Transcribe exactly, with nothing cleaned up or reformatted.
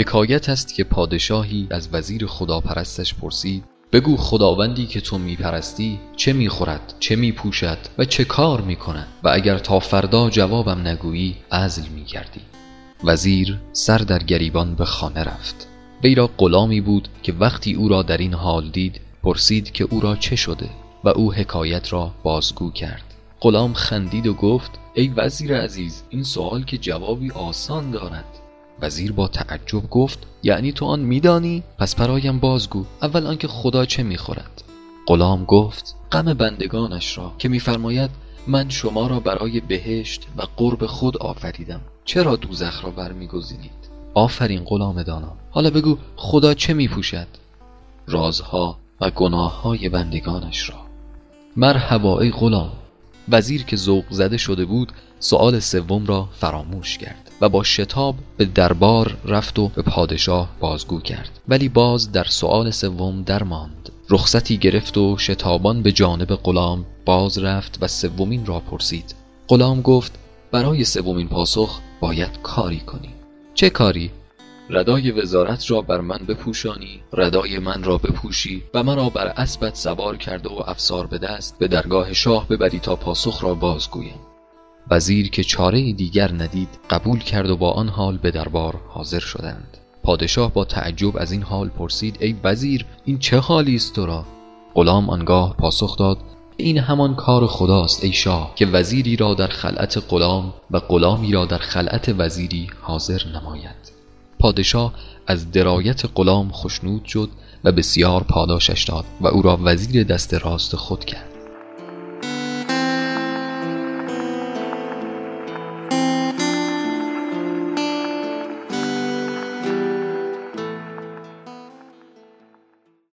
حکایت است که پادشاهی از وزیر خداپرستش پرسید: بگو خداوندی که تو میپرستی چه میخورد، چه میپوشد و چه کار میکند و اگر تا فردا جوابم نگویی عزل میگردی. وزیر سر در گریبان به خانه رفت. وی را غلامی بود که وقتی او را در این حال دید پرسید که او را چه شده و او حکایت را بازگو کرد. غلام خندید و گفت: ای وزیر عزیز، این سوال که جوابی آسان دارد. وزیر با تعجب گفت: یعنی تو آن میدانی؟ پس برایم بازگو. اول آنکه خدا چه میخورد؟ غلام گفت: غم بندگانش را که میفرماید من شما را برای بهشت و قرب خود آفریدم، چرا دوزخ را برمیگزینید؟ آفرین غلام دانا. حالا بگو خدا چه میپوشد؟ رازها و گناههای بندگانش را. مرحبا ای غلام. وزیر که ذوق زده شده بود سؤال سوم را فراموش کرد و با شتاب به دربار رفت و به پادشاه بازگو کرد، ولی باز در سؤال سوم در ماند. رخصتی گرفت و شتابان به جانب غلام باز رفت و سومین را پرسید. غلام گفت: برای سومین پاسخ باید کاری کنی. چه کاری؟ ردای وزارت را بر من بپوشانی، ردای من را بپوشی و مرا بر اسبت سوار کرده و افسار به دست به درگاه شاه ببری تا پاسخ را بازگویم. وزیر که چاره دیگر ندید قبول کرد و با آن حال به دربار حاضر شدند. پادشاه با تعجب از این حال پرسید: ای وزیر، این چه حالی است تو را؟ غلام آنگاه پاسخ داد: این همان کار خداست ای شاه که وزیری را در خلعت غلام و غلامی را در خلعت وزیری حاضر نماید. پادشاه از درایت غلام خوشنود شد و بسیار پاداشش داد و او را وزیر دست راست خود کرد.